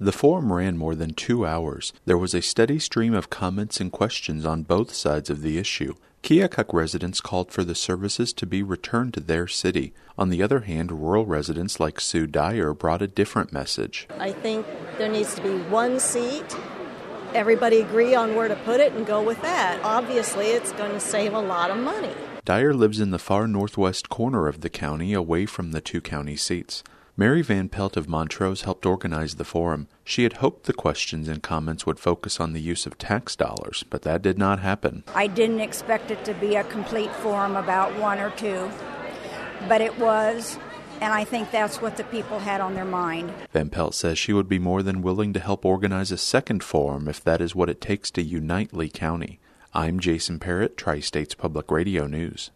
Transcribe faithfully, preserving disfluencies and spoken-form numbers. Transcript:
The forum ran more than two hours. There was a steady stream of comments and questions on both sides of the issue. Keokuk residents called for the services to be returned to their city. On the other hand, rural residents like Sue Dyer brought a different message. I think there needs to be one seat. Everybody agree on where to put it and go with that. Obviously, it's going to save a lot of money. Dyer lives in the far northwest corner of the county, away from the two county seats. Mary Van Pelt of Montrose helped organize the forum. She had hoped the questions and comments would focus on the use of tax dollars, but that did not happen. I didn't expect it to be a complete forum about one or two, but it was, and I think that's what the people had on their mind. Van Pelt says she would be more than willing to help organize a second forum if that is what it takes to unite Lee County. I'm Jason Parrott, Tri-States Public Radio News.